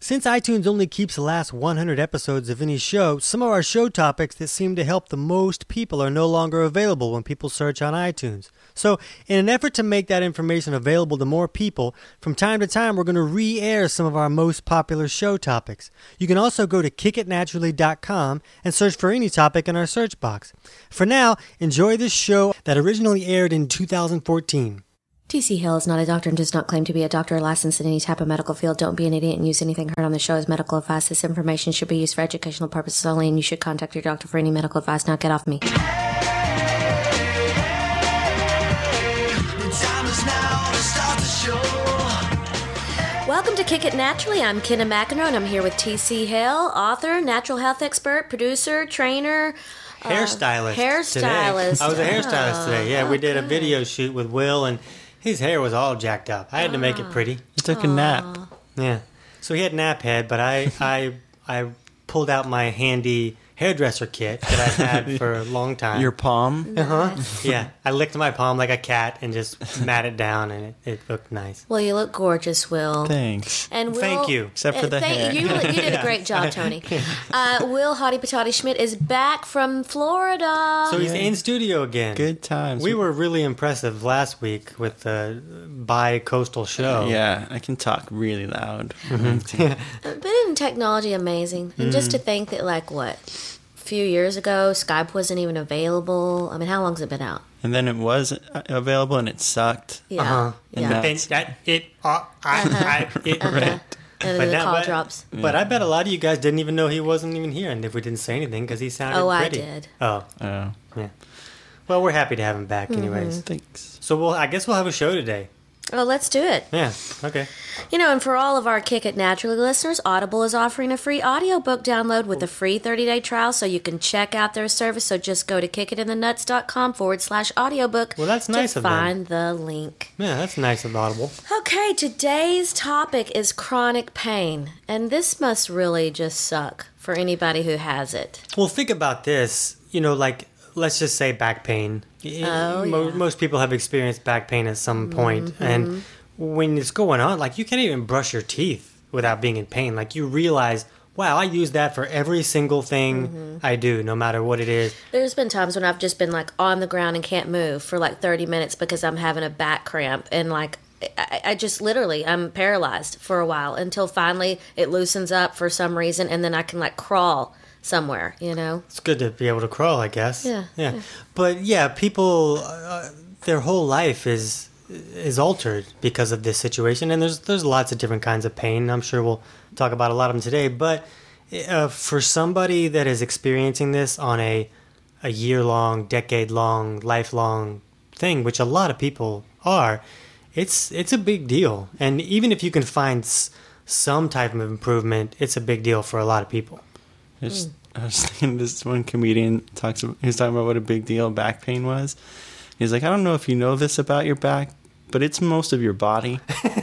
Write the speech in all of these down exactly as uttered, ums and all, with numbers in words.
Since iTunes only keeps the last one hundred episodes of any show, some of our show topics that seem to help the most people are no longer available when people search on iTunes. So, in an effort to make that information available to more people, from time to time we're going to re-air some of our most popular show topics. You can also go to kick it naturally dot com and search for any topic in our search box. For now, enjoy this show that originally aired in two thousand fourteen. T C Hill is not a doctor and does not claim to be a doctor or licensed in any type of medical field. Don't be an idiot and use anything heard on the show as medical advice. This information should be used for educational purposes only, and you should contact your doctor for any medical advice. Now get off me. Welcome to Kick It Naturally. I'm Kenna McEnroe, and I'm here with T C Hill, author, natural health expert, producer, trainer, Hairstylist. Uh, hairstylist. Today. I was a hairstylist today. Yeah, oh, we did a good. video shoot with Will, and his hair was all jacked up. I had to make it pretty. He took a nap. Yeah. So he had nap head, but I, I, I pulled out my handy hairdresser kit that I've had for a long time. Your palm? Uh-huh. Yeah. I licked my palm like a cat and just mat it down, and it, it looked nice. Well, you look gorgeous, Will. Thanks. And Will, Thank you. Except for the uh, thank, hair. You, really, you did a great job, Tony. Uh, Will Hottie Patati Schmidt is back from Florida. So he's in studio again. Good times. We were really impressive last week with the bi-coastal show. Yeah, I can talk really loud. But isn't technology amazing? And just to think that, like, what, a few years ago, Skype wasn't even available. I mean, how long's it been out? And then it was available and it sucked. Yeah. Uh-huh. Yeah. But then that, it, uh, I, I, it, Uh-huh. And then But the now- call but- drops. But I bet a lot of you guys didn't even know he wasn't even here, and if we didn't say anything, because he sounded Oh, I pretty. did. Oh, Oh, yeah. Well, we're happy to have him back, anyways. thanks. So we'll, I guess we'll have a show today. Well, let's do it. Yeah. Okay. You know, and for all of our Kick It Naturally listeners, Audible is offering a free audiobook download with a free thirty-day trial, so you can check out their service. So just go to kickitinthenuts.com forward slash audiobook Well, that's nice to of them. find the link. Yeah, that's nice of Audible. Okay, today's topic is chronic pain, and this must really just suck for anybody who has it. Well, think about this. You know, like let's just say back pain. Oh, Mo- yeah. Most people have experienced back pain at some point, Mm-hmm. and when it's going on, like you can't even brush your teeth without being in pain. Like you realize, wow, I use that for every single thing Mm-hmm. I do, no matter what it is. There's been times when I've just been like on the ground and can't move for like thirty minutes because I'm having a back cramp, and like I, I just literally I'm paralyzed for a while until finally it loosens up for some reason, and then I can like crawl somewhere, you know. It's good to be able to crawl, I guess. Yeah, Yeah. But yeah, people, uh, their whole life is is altered because of this situation, and there's there's lots of different kinds of pain. I'm sure we'll talk about a lot of them today. But uh, for somebody that is experiencing this on a a year long, decade long, lifelong thing, which a lot of people are, it's it's a big deal. And even if you can find s- some type of improvement, it's a big deal for a lot of people. Just, I was thinking this one comedian talks about, he was talking about what a big deal back pain was. He's like, I don't know if you know this about your back, but it's most of your body.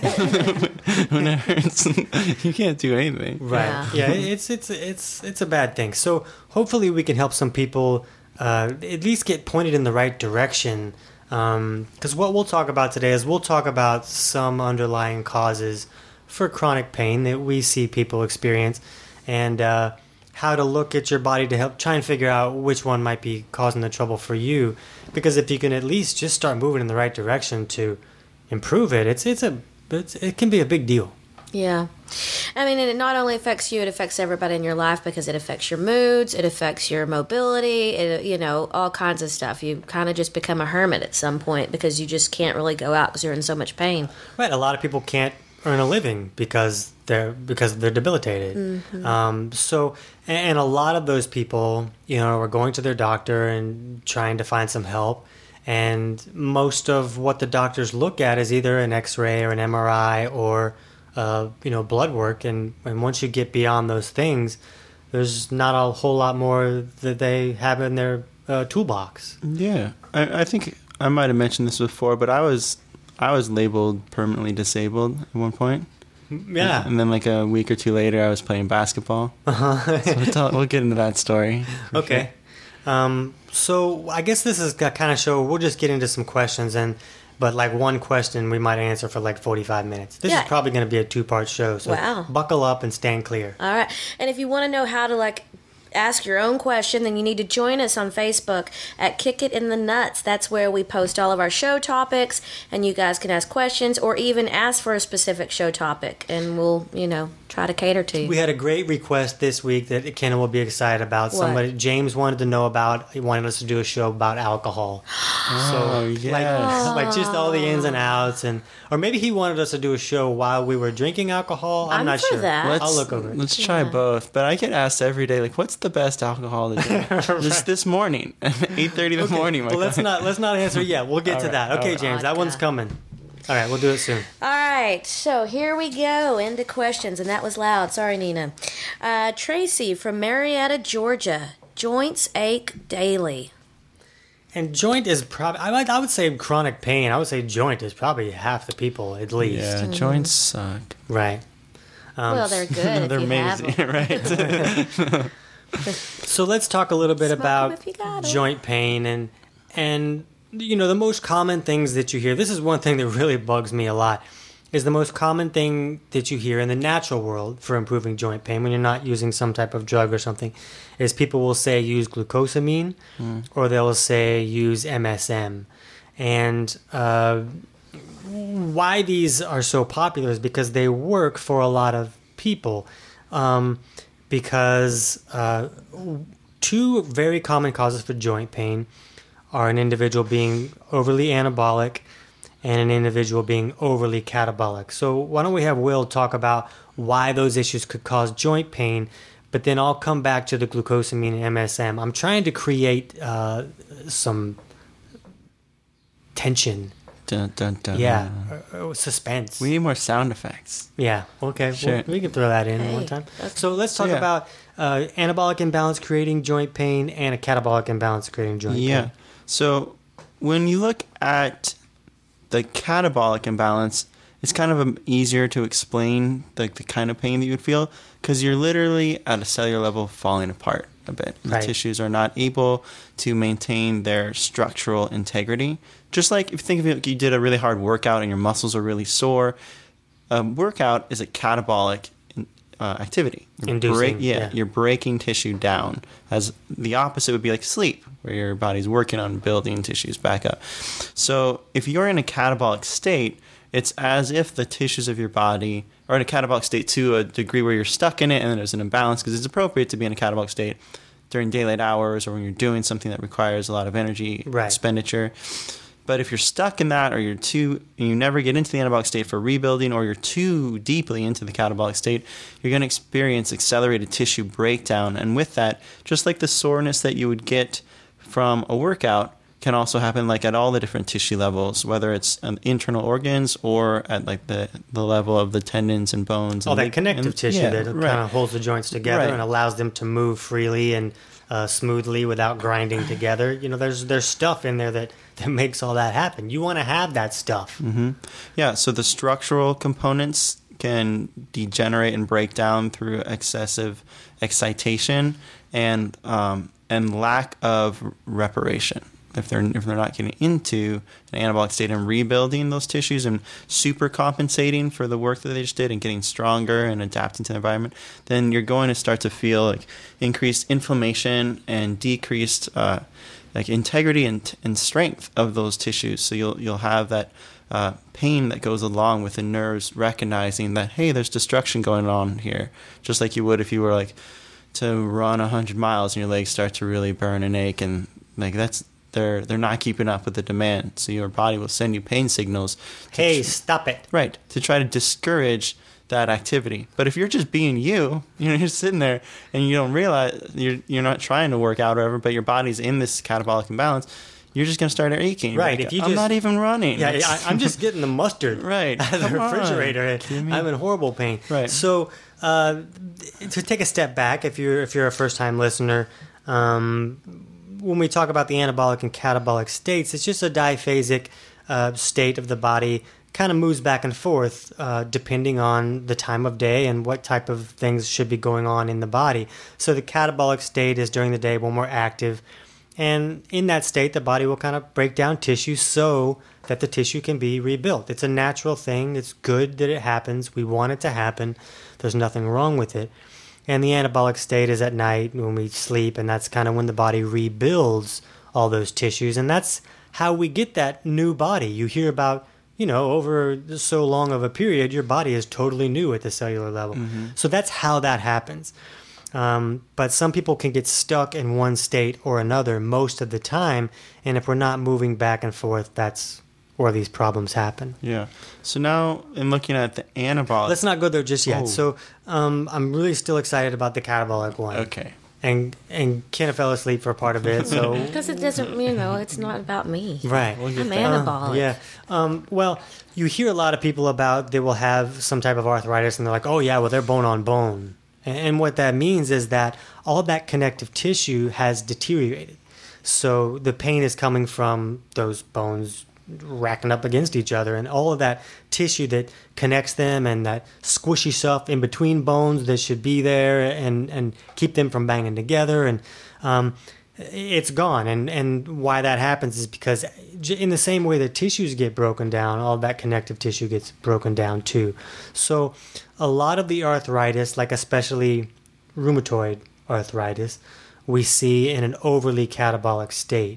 When it hurts, you can't do anything. Right. Yeah. Yeah. it's it's it's it's a bad thing. So hopefully we can help some people uh, at least get pointed in the right direction. Because what we'll talk about today is we'll talk about some underlying causes for chronic pain that we see people experience, and uh, how to look at your body to help try and figure out which one might be causing the trouble for you. Because if you can at least just start moving in the right direction to improve it, it's it's a it's, it can be a big deal. Yeah. I mean, and it not only affects you, it affects everybody in your life because it affects your moods, it affects your mobility, it, you know, all kinds of stuff. You kind of just become a hermit at some point because you just can't really go out because you're in so much pain. Right, a lot of people can't earn a living because they're because they're debilitated. Mm-hmm. Um, so, and a lot of those people, you know, are going to their doctor and trying to find some help. And most of what the doctors look at is either an X-ray or an M R I or, uh, you know, blood work. And, and once you get beyond those things, there's not a whole lot more that they have in their uh, toolbox. Yeah, I, I think I might have mentioned this before, but I was I was labeled permanently disabled at one point. Yeah. And then like a week or two later, I was playing basketball. Uh-huh. So we'll, tell, we'll get into that story. Okay. Um, so I guess this is a kind of show. We'll just get into some questions, and but like one question we might answer for like forty-five minutes. This Yeah. is probably going to be a two-part show, so Wow. buckle up and stand clear. All right. And if you want to know how to like ask your own question, then you need to join us on Facebook at Kick It in the Nuts. That's where we post all of our show topics, and you guys can ask questions or even ask for a specific show topic, and we'll, you know, try to cater to you. We had a great request this week that Kenna will be excited about. What? Somebody James wanted to know about. He wanted us to do a show about alcohol. Oh, like, yes. like just all the ins and outs, and or maybe he wanted us to do a show while we were drinking alcohol. I'm, I'm not for sure. that. Let's, I'll look over it. Let's try Yeah. both. But I get asked every day, like, what's the best alcohol to drink? Just this morning, eight thirty in the morning. Well, let's not let's not answer yet. We'll get All to right, that. all Okay, right. James, that one's Vodka. coming. All right, we'll do it soon. All right, so here we go into questions, and that was loud. Sorry, Nina. Uh, Tracy from Marietta, Georgia. Joints ache daily. And joint is probably I would I would say chronic pain. I would say joint is probably half the people at least. Yeah, joints suck. Right. Um, Well, they're good if They're you have amazing, them. right? So let's talk a little bit Smoke 'em about if you got 'em. joint pain and and you know the most common things that you hear. This is one thing that really bugs me a lot. Is the most common thing that you hear in the natural world for improving joint pain when you're not using some type of drug or something is people will say use glucosamine or they'll say use M S M. And uh, why these are so popular is because they work for a lot of people. Um, because uh, two very common causes for joint pain are an individual being overly anabolic and an individual being overly catabolic. So why don't we have Will talk about why those issues could cause joint pain, but then I'll come back to the glucosamine and M S M. I'm trying to create uh, some tension. Dun, dun, dun. Yeah, uh, uh, suspense. We need more sound effects. Yeah. Okay. Sure. Well, we can throw that in Hey, one time. that's- So let's talk So, yeah. about uh, anabolic imbalance creating joint pain and a catabolic imbalance creating joint Yeah. pain. So when you look at the catabolic imbalance, it's kind of um, easier to explain like the kind of pain that you would feel because you're literally at a cellular level falling apart a bit. The Right. tissues are not able to maintain their structural integrity. Just like if you think of it, like you did a really hard workout and your muscles are really sore. A workout is a catabolic uh, activity. You're Inducing, yeah, yeah. you're breaking tissue down. As the opposite would be like sleep, where your body's working on building tissues back up. So if you're in a catabolic state, it's as if the tissues of your body are in a catabolic state to a degree where you're stuck in it and then there's an imbalance because it's appropriate to be in a catabolic state during daylight hours or when you're doing something that requires a lot of energy Right. expenditure. But if you're stuck in that or you're too and you never get into the anabolic state for rebuilding or you're too deeply into the catabolic state, you're going to experience accelerated tissue breakdown. And with that, just like the soreness that you would get from a workout can also happen like at all the different tissue levels, whether it's um, internal organs or at like the, the level of the tendons and bones. All and that lig- connective and- tissue yeah, that right. kind of holds the joints together Right. and allows them to move freely and uh, smoothly without grinding together. You know, there's there's stuff in there that, that makes all that happen. You want to have that stuff. Mm-hmm. Yeah, so the structural components can degenerate and break down through excessive excitation and um, and lack of reparation. If they're if they're not getting into an anabolic state and rebuilding those tissues and super compensating for the work that they just did and getting stronger and adapting to the environment, then you're going to start to feel like increased inflammation and decreased uh, like integrity and, and strength of those tissues. So you'll you'll have that uh, pain that goes along with the nerves recognizing that, hey, there's destruction going on here, just like you would if you were like to run one hundred miles and your legs start to really burn and ache, and like that's they're they're not keeping up with the demand. So your body will send you pain signals to Hey, tr- stop it. right, to try to discourage that activity. But if you're just being you, you know, you're sitting there and you don't realize you're you're not trying to work out or whatever, but your body's in this catabolic imbalance, you're just gonna start aching. You're Right, like, if you I'm just- not even running. Yeah, It's- I, I'm just getting the mustard Right. out of the Come on. refrigerator. and Kidding me? I'm in horrible pain. Right. So uh, to take a step back, if you're if you're a first time listener, um, when we talk about the anabolic and catabolic states, it's just a diphasic uh, state of the body. Kind of moves back and forth uh, depending on the time of day and what type of things should be going on in the body. So the catabolic state is during the day when we're active, And in that state, the body will kind of break down tissue so that the tissue can be rebuilt. It's a natural thing. It's good that it happens. We want it to happen. There's nothing wrong with it. And the anabolic state is at night when we sleep, and that's kind of when the body rebuilds all those tissues. And that's how we get that new body. You hear about, you know, over so long of a period, your body is totally new at the cellular level. Mm-hmm. So that's how that happens. Um, but some people can get stuck in one state or another most of the time. And if we're not moving back and forth, that's where these problems happen. Yeah. So now, in looking at the anabolic... Let's not go there just yet. Oh. So um, I'm really still excited about the catabolic one. Okay. And and Ken fell asleep for part of it, so... Because it doesn't, you know, it's not about me. Right. I'm anabolic. Uh, yeah. Um, well, you hear a lot of people about they will have some type of arthritis, and they're like, oh, yeah, well, they're bone on bone. And, and what that means is that all that connective tissue has deteriorated. So the pain is coming from those bones racking up against each other, and all of that tissue that connects them and that squishy stuff in between bones that should be there and, and keep them from banging together, and um, it's gone. And, and why that happens is because in the same way that tissues get broken down, all that connective tissue gets broken down too. So a lot of the arthritis, like especially rheumatoid arthritis, we see in an overly catabolic state.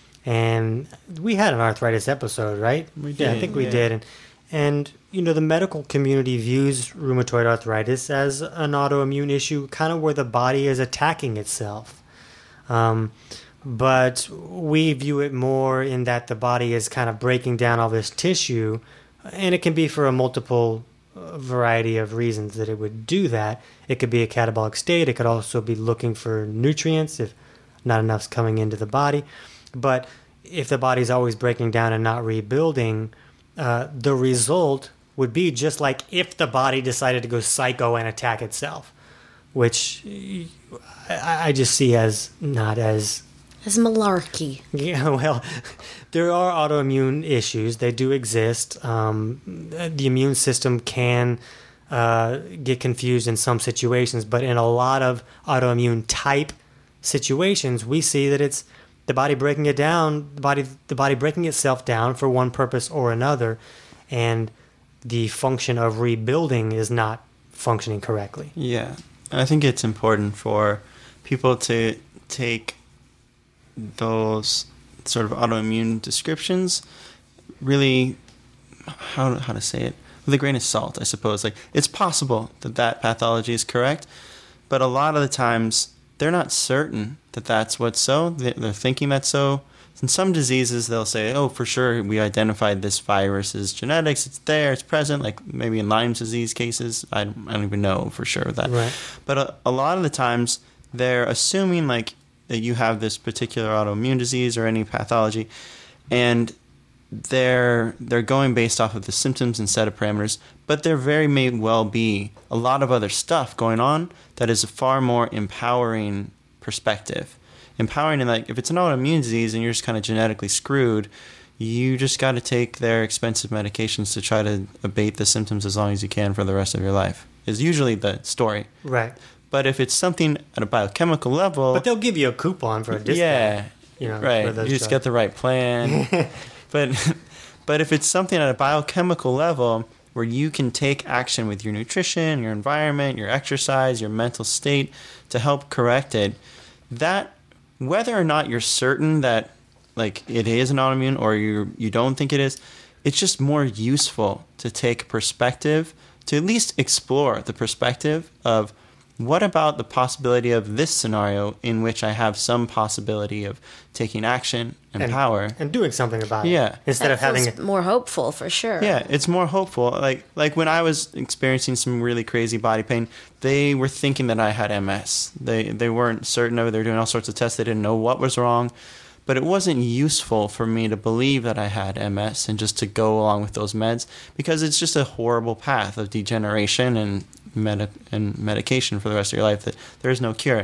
And we had an arthritis episode, right? We did. Yeah, I think we yeah. did. And, and, you know, the medical community views rheumatoid arthritis as an autoimmune issue, kind of where the body is attacking itself. Um, but we view it more in that the body is kind of breaking down all this tissue, and it can be for a multiple variety of reasons that it would do that. It could be a catabolic state. It could also be looking for nutrients if not enough's coming into the body. But if the body's always breaking down and not rebuilding, uh, the result would be just like if the body decided to go psycho and attack itself, which I, I just see as not as... As malarkey. Yeah, well, there are autoimmune issues. They do exist. Um, the immune system can uh, get confused in some situations, but in a lot of autoimmune type situations, we see that it's the body breaking it down, the body, the body breaking itself down for one purpose or another, and the function of rebuilding is not functioning correctly. Yeah, I think it's important for people to take those sort of autoimmune descriptions really, how how to say it, with a grain of salt, I suppose. Like, it's possible that that pathology is correct, but a lot of the times they're not certain that that's what's so. They're thinking that's so. In some diseases, they'll say, oh, for sure, we identified this virus as genetics. It's there. It's present. Like maybe in Lyme disease cases, I don't, I don't even know for sure of that. Right. But a, a lot of the times, they're assuming like that you have this particular autoimmune disease or any pathology, and they're they're going based off of the symptoms and set of parameters. But there very may well be a lot of other stuff going on that is a far more empowering perspective. Empowering in, like, if it's an autoimmune disease and you're just kind of genetically screwed, you just got to take their expensive medications to try to abate the symptoms as long as you can for the rest of your life, is usually the story. Right. But if it's something at a biochemical level... But they'll give you a coupon for a discount. Yeah, you know, right. for those You just drugs. get the right plan. but but if it's something at a biochemical level where you can take action with your nutrition, your environment, your exercise, your mental state to help correct it, that... whether or not you're certain that like it is an autoimmune or you you don't think it is, it's just more useful to take perspective, to at least explore the perspective of what about the possibility of this scenario in which I have some possibility of taking action and, and power and doing something about it. Yeah. Instead That of having feels it. more hopeful for sure. Yeah, it's more hopeful. Like like when I was experiencing some really crazy body pain, they were thinking that I had M S. They they weren't certain of it. They were doing all sorts of tests. They didn't know what was wrong. But it wasn't useful for me to believe that I had M S and just to go along with those meds, because it's just a horrible path of degeneration and medi- and medication for the rest of your life that there is no cure.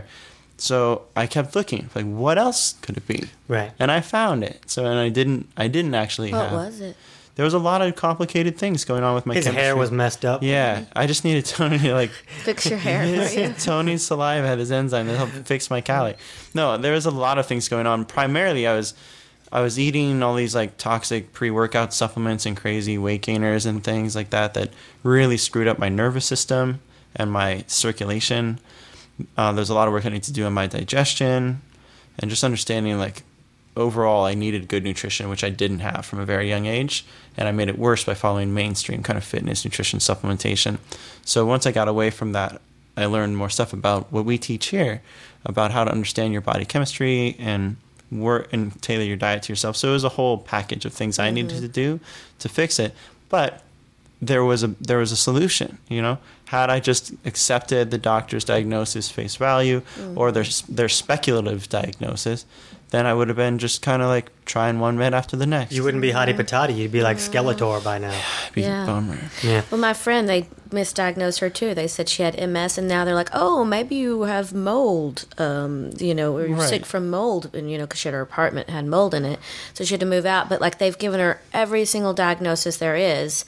So I kept looking, like, what else could it be? Right. And I found it. So and I didn't I didn't actually What have was it? there was a lot of complicated things going on with my His chemistry. hair was messed up. Yeah, I just needed Tony to like Fix your hair for you. Tony's saliva had his enzyme that helped fix my cali. No, there was a lot of things going on. Primarily, I was I was eating all these like toxic pre-workout supplements and crazy weight gainers and things like that that really screwed up my nervous system and my circulation. Uh, there's a lot of work I need to do on my digestion and just understanding like overall I needed good nutrition, which I didn't have from a very young age, and I made it worse by following mainstream kind of fitness, nutrition, supplementation. So once I got away from that, I learned more stuff about what we teach here, about how to understand your body chemistry and work and tailor your diet to yourself. So it was a whole package of things I needed to do to fix it. But there was a there was a solution, you know. Had I just accepted the doctor's diagnosis face value mm-hmm. or their their speculative diagnosis, then I would have been just kind of like trying one med after the next. You wouldn't be Hottie Patati. You'd be like Skeletor by now. Be Yeah. bummer. Yeah. Well, my friend, they misdiagnosed her too. They said she had M S, and now they're like, oh, maybe you have mold, um, you know, or you're Right. sick from mold, and you know, because she had her apartment had mold in it, so she had to move out. But like, they've given her every single diagnosis there is,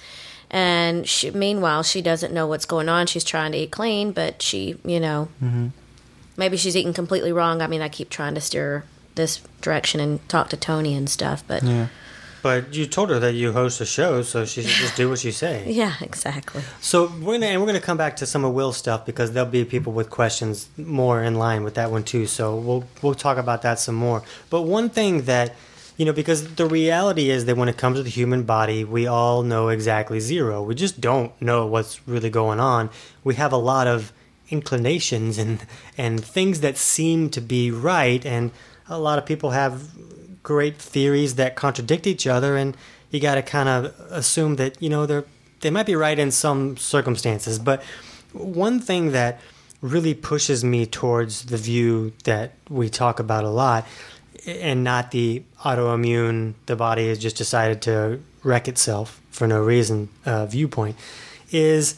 and she, meanwhile, she doesn't know what's going on. She's trying to eat clean, but she, you know, Mm-hmm. maybe she's eating completely wrong. I mean, I keep trying to steer her this direction and talk to Tony and stuff, but Yeah. But you told her that you host a show, so she should just do what you say. yeah, exactly. So we're gonna and we're gonna come back to some of Will's stuff because there'll be people with questions more in line with that one too. So we'll we'll talk about that some more. But one thing that you know, because the reality is that when it comes to the human body, we all know exactly zero. We just don't know what's really going on. We have a lot of inclinations and and things that seem to be right, and a lot of people have great theories that contradict each other, and you got to kind of assume that you know they're they might be right in some circumstances. But one thing that really pushes me towards the view that we talk about a lot, and not the autoimmune, the body has just decided to wreck itself for no reason uh, viewpoint, is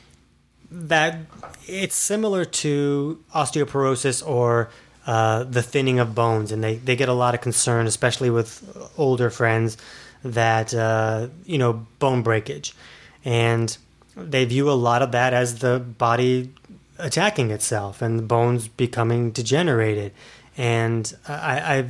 that it's similar to osteoporosis or uh, the thinning of bones. And they, they get a lot of concern, especially with older friends, that, uh, you know, bone breakage. And they view a lot of that as the body attacking itself and the bones becoming degenerated. And I, I've,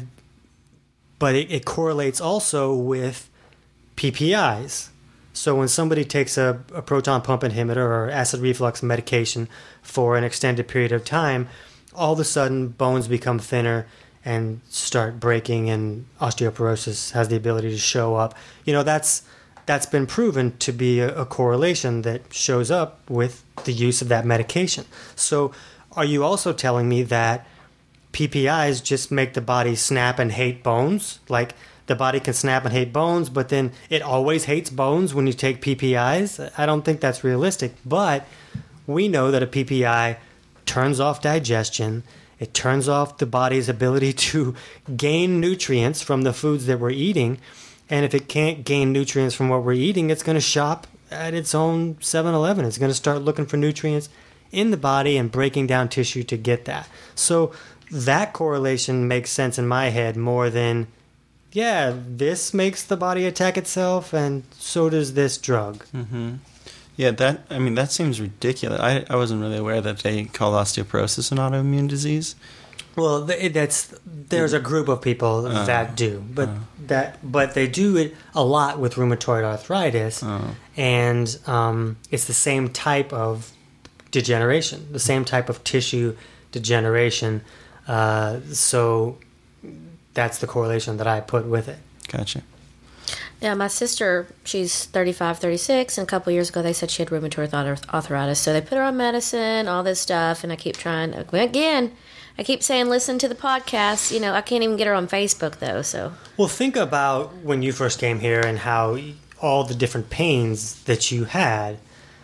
but it, it correlates also with P P Is. So when somebody takes a, a proton pump inhibitor or acid reflux medication for an extended period of time, all of a sudden bones become thinner and start breaking, and osteoporosis has the ability to show up. You know, that's that's been proven to be a, a correlation that shows up with the use of that medication. So are you also telling me that P P Is just make the body snap and hate bones? Like the body can snap and hate bones, but then it always hates bones when you take P P Is? I don't think that's realistic. But we know that a P P I turns off digestion. It turns off the body's ability to gain nutrients from the foods that we're eating. And if it can't gain nutrients from what we're eating, it's going to shop at its own seven eleven. It's going to start looking for nutrients in the body and breaking down tissue to get that. So that correlation makes sense in my head more than, yeah, this makes the body attack itself, and so does this drug. Mm-hmm. Yeah, that I mean that seems ridiculous. I I wasn't really aware that they call osteoporosis an autoimmune disease. Well, th- that's there's a group of people Uh, that do, but uh. that but they do it a lot with rheumatoid arthritis, Oh. and um, it's the same type of degeneration, the same type of tissue degeneration. Uh, so that's the correlation that I put with it. Gotcha. Yeah, my sister, she's thirty-five, thirty-six, and a couple years ago they said she had rheumatoid arth- arthritis. So they put her on medicine, all this stuff, and I keep trying, again, I keep saying listen to the podcast. You know, I can't even get her on Facebook, though, so. Well, think about when you first came here and how all the different pains that you had.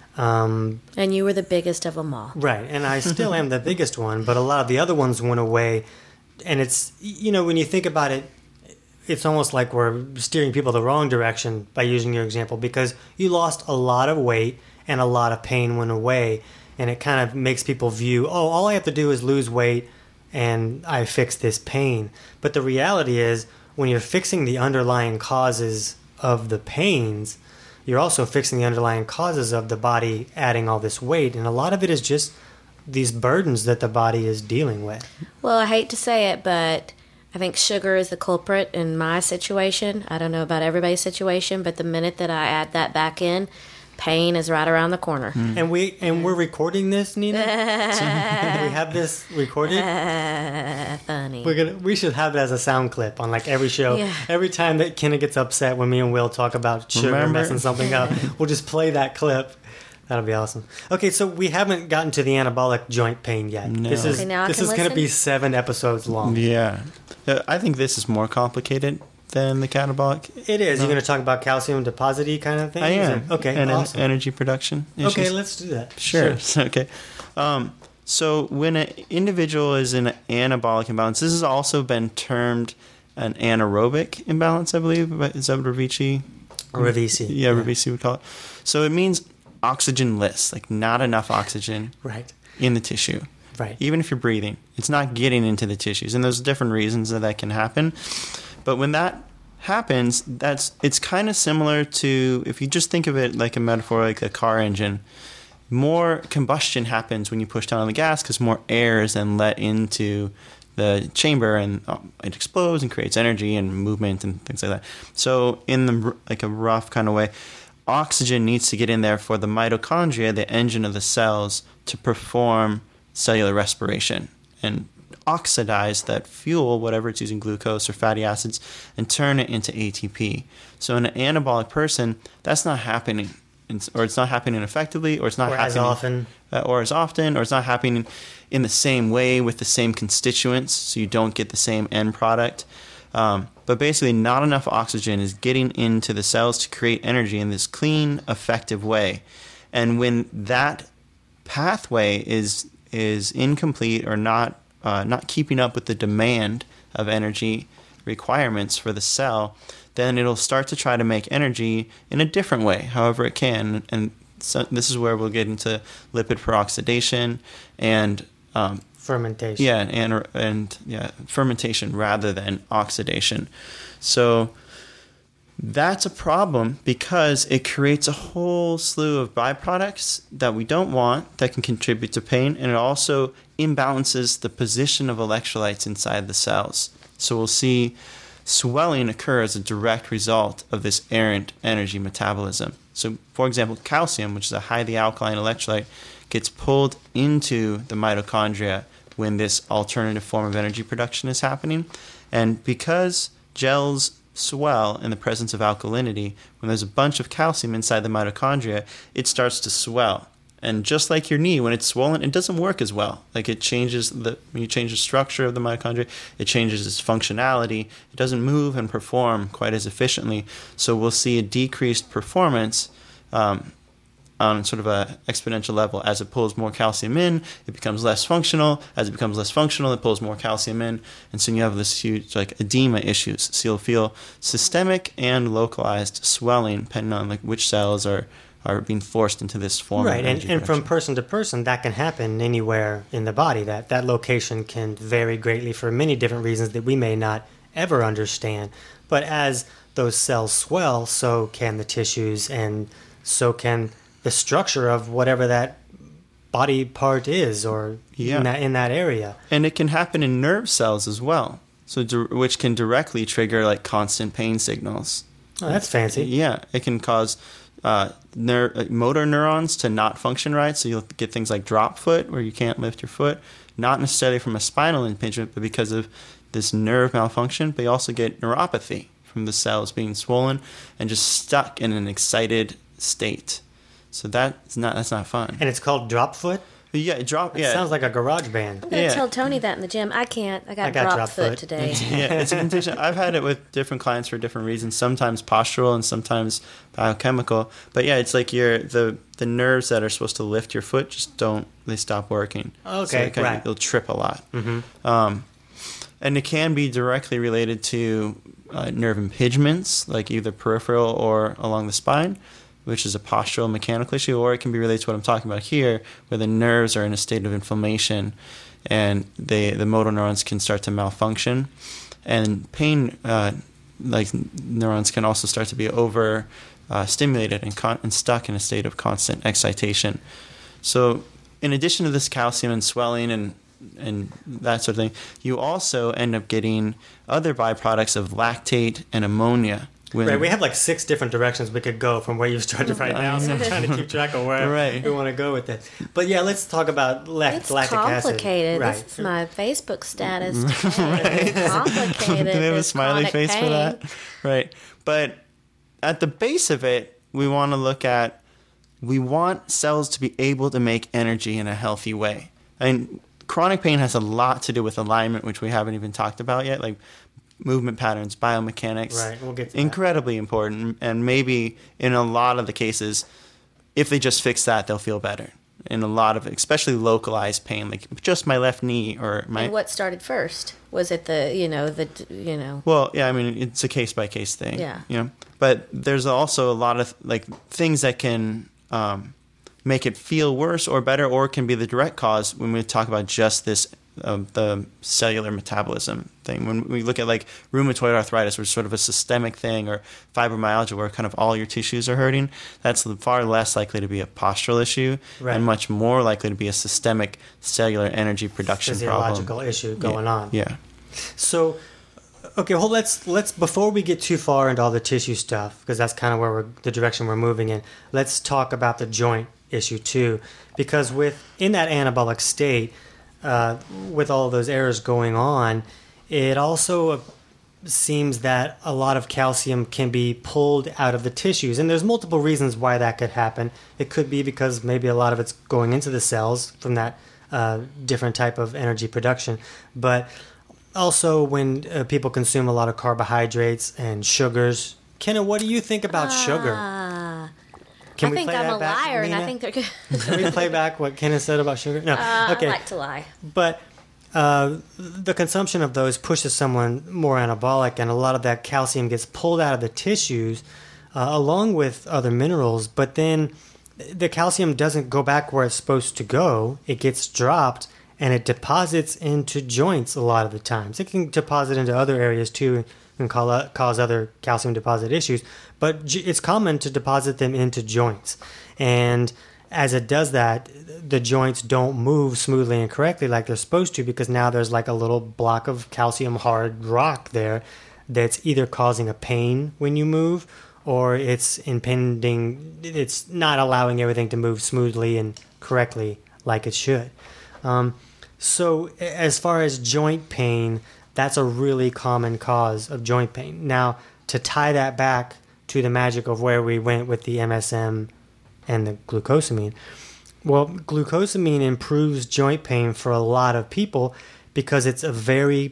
Um, And you were the biggest of them all. Right, and I still am the biggest one, but a lot of the other ones went away. And it's, you know, when you think about it, it's almost like we're steering people the wrong direction by using your example, because you lost a lot of weight and a lot of pain went away. And it kind of makes people view, oh, all I have to do is lose weight and I fix this pain. But the reality is, when you're fixing the underlying causes of the pains, you're also fixing the underlying causes of the body adding all this weight. And a lot of it is just these burdens that the body is dealing with. Well, I hate to say it, but I think sugar is the culprit in my situation. I don't know about everybody's situation, but the minute that I add that back in, pain is right around the corner. Mm. And we and we're recording this, Nina. So we have this recorded. Uh, funny. We're gonna we should have it as a sound clip on like every show. Yeah. Every time that Kenna gets upset when me and Will talk about sugar Remember? messing something up, we'll just play that clip. That'll be awesome. Okay, so we haven't gotten to the anabolic joint pain yet. No. This is Okay, now I this can is going to listen? be seven episodes long. Yeah. Uh, I think this is more complicated than the catabolic. It is. You're going to talk about calcium deposity kind of thing? I am. Okay, and en- awesome. energy production issues. Okay, let's do that. Sure. Okay. Um, so when an individual is in an anabolic imbalance, this has also been termed an anaerobic imbalance, I believe. Is that what Ravici? Ravisi. Yeah, Ravisi would call it. So it means oxygenless, like not enough oxygen Right. in the tissue. Right. Even if you're breathing, it's not getting into the tissues. And there's different reasons that that can happen. But when that happens, that's it's kind of similar to, if you just think of it like a metaphor, like a car engine. More combustion happens when you push down on the gas because more air is then let into the chamber, and um, it explodes and creates energy and movement and things like that. So in the r- like a rough kind of way, oxygen needs to get in there for the mitochondria, the engine of the cells, to perform cellular respiration and oxidize that fuel, whatever it's using, glucose or fatty acids, and turn it into A T P. So in an anabolic person, that's not happening. It's, or it's not happening effectively, or it's not Or as happening often. uh, or as often, or it's not happening in the same way with the same constituents, so you don't get the same end product. Um, but basically, not enough oxygen is getting into the cells to create energy in this clean, effective way. And when that pathway is is incomplete or not uh, not keeping up with the demand of energy requirements for the cell, then it'll start to try to make energy in a different way, however it can. And so this is where we'll get into lipid peroxidation and um, Fermentation. yeah, and and yeah, fermentation rather than oxidation. So that's a problem because it creates a whole slew of byproducts that we don't want that can contribute to pain, and it also imbalances the position of electrolytes inside the cells. So we'll see swelling occur as a direct result of this errant energy metabolism. So, for example, calcium, which is a highly alkaline electrolyte, gets pulled into the mitochondria when this alternative form of energy production is happening. And because gels swell in the presence of alkalinity, when there's a bunch of calcium inside the mitochondria, it starts to swell. And just like your knee, when it's swollen, it doesn't work as well. Like it changes the when you change the structure of the mitochondria, it changes its functionality. It doesn't move and perform quite as efficiently. So we'll see a decreased performance um, on sort of a exponential level. As it pulls more calcium in, it becomes less functional. As it becomes less functional, it pulls more calcium in, and so you have this huge like edema issues. So you'll feel systemic and localized swelling depending on like which cells are. are being forced into this form Right, of and, energy and from production. person to person, that can happen anywhere in the body. That that location can vary greatly for many different reasons that we may not ever understand. But as those cells swell, so can the tissues, and so can the structure of whatever that body part is, or Yeah. in, that, in that area. And it can happen in nerve cells as well, so di- which can directly trigger like constant pain signals. Oh, that's fancy. Yeah, it can cause uh, neur- uh, motor neurons to not function right, so you'll get things like drop foot, where you can't lift your foot, not necessarily from a spinal impingement, but because of this nerve malfunction. But you also get neuropathy from the cells being swollen and just stuck in an excited state. So that's not that's not fun. And it's called drop foot? But yeah, it drop. It Yeah, sounds like a garage band. I'm gonna Yeah. tell Tony that in the gym. I can't. I got, I got drop, drop foot, foot. today. yeah, it's a condition. I've had it with different clients for different reasons. Sometimes postural and sometimes biochemical. But yeah, it's like your the the nerves that are supposed to lift your foot just don't. They stop working. Okay, so it kind right. of, you'll trip a lot. Mm-hmm. Um, and it can be directly related to uh, nerve impingements, like either peripheral or along the spine, which is a postural mechanical issue, or it can be related to what I'm talking about here, where the nerves are in a state of inflammation and they, the motor neurons can start to malfunction. And pain uh, like neurons can also start to be over uh, stimulated and, con- and stuck in a state of constant excitation. So in addition to this calcium and swelling and and that sort of thing, you also end up getting other byproducts of lactate and ammonia. When, right, we have like six different directions we could go from where you started right now, so I'm trying to keep track of where right. we want to go with it. But yeah, let's talk about lac- It's lactic acid. complicated. Right. This is my Facebook status. Today. It's complicated. Do they have a this smiley chronic face pain. for that? Right. But at the base of it, we want to look at, we want cells to be able to make energy in a healthy way. And chronic pain has a lot to do with alignment, which we haven't even talked about yet, like movement patterns, biomechanics. Right, we'll get to incredibly that. important. And maybe in a lot of the cases, if they just fix that, they'll feel better. In a lot of, especially localized pain, like just my left knee or my. And what started first? Was it the, you know, the, you know. Well, yeah, I mean, it's a case by case thing. Yeah. You know, but there's also a lot of like things that can um, make it feel worse or better, or can be the direct cause when we talk about just this um, the cellular metabolism thing. When we look at like rheumatoid arthritis, which is sort of a systemic thing, or fibromyalgia, where kind of all your tissues are hurting, that's far less likely to be a postural issue, right. and much more likely to be a systemic cellular energy production physiological problem. issue going yeah. on. Yeah. So, okay, well, let's let's before we get too far into all the tissue stuff, because that's kind of where we're the direction we're moving in. Let's talk about the joint issue too, because with in that anabolic state, uh, with all those errors going on, it also seems that a lot of calcium can be pulled out of the tissues, and there's multiple reasons why that could happen. It could be because maybe a lot of it's going into the cells from that uh, different type of energy production, but also when uh, people consume a lot of carbohydrates and sugars. Kenna, what do you think about sugar? Ah. Can I we think play I'm that a back, liar, and I Nina? think they're good. Can we play back what Kenna said about sugar? No. Uh, okay. I like to lie. But uh, the consumption of those pushes someone more anabolic, and a lot of that calcium gets pulled out of the tissues uh, along with other minerals. But then the calcium doesn't go back where it's supposed to go. It gets dropped, and it deposits into joints a lot of the times. It can deposit into other areas too and cause other calcium deposit issues, but it's common to deposit them into joints. And as it does that, the joints don't move smoothly and correctly like they're supposed to, because now there's like a little block of calcium hard rock there that's either causing a pain when you move, or it's impending, it's not allowing everything to move smoothly and correctly like it should. Um, so as far as joint pain, that's a really common cause of joint pain. Now, to tie that back to the magic of where we went with the M S M and the glucosamine, well, glucosamine improves joint pain for a lot of people because it's a very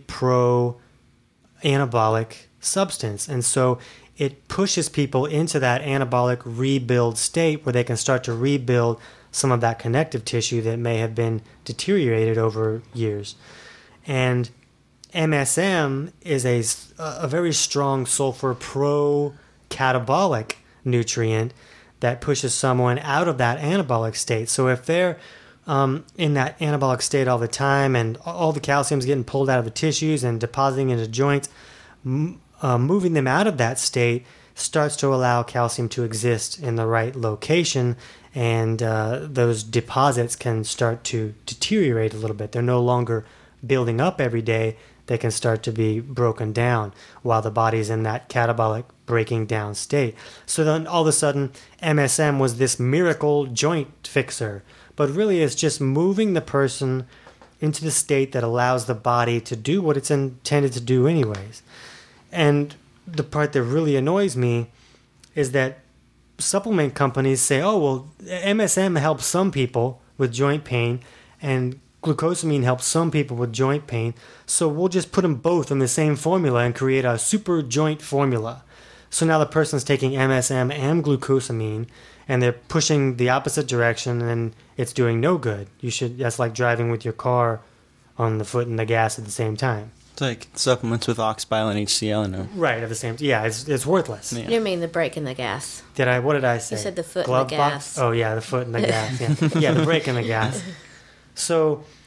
pro-anabolic substance. And so it pushes people into that anabolic rebuild state where they can start to rebuild some of that connective tissue that may have been deteriorated over years. And M S M is a, a very strong sulfur pro-catabolic nutrient that pushes someone out of that anabolic state. So if they're um, in that anabolic state all the time and all the calcium's getting pulled out of the tissues and depositing into joints, m- uh, moving them out of that state starts to allow calcium to exist in the right location, and uh, those deposits can start to deteriorate a little bit. They're no longer building up every day. They can start to be broken down while the body's in that catabolic breaking down state. So then all of a sudden, M S M was this miracle joint fixer. But really it's just moving the person into the state that allows the body to do what it's intended to do anyways. And the part that really annoys me is that supplement companies say, oh, well, M S M helps some people with joint pain, and glucosamine helps some people with joint pain, so we'll just put them both in the same formula and create a super joint formula. So now the person's taking M S M and glucosamine, and they're pushing the opposite direction, and it's doing no good. You should. That's like driving with your car on the foot and the gas at the same time. It's like supplements with oxbile and H C L in them. Right, at the same time. Yeah, it's it's worthless. Yeah. You mean the brake and the gas? Did I? What did I say? You said the foot Glove and the box? gas. Oh yeah, the foot and the gas. Yeah, yeah, the brake and the gas. So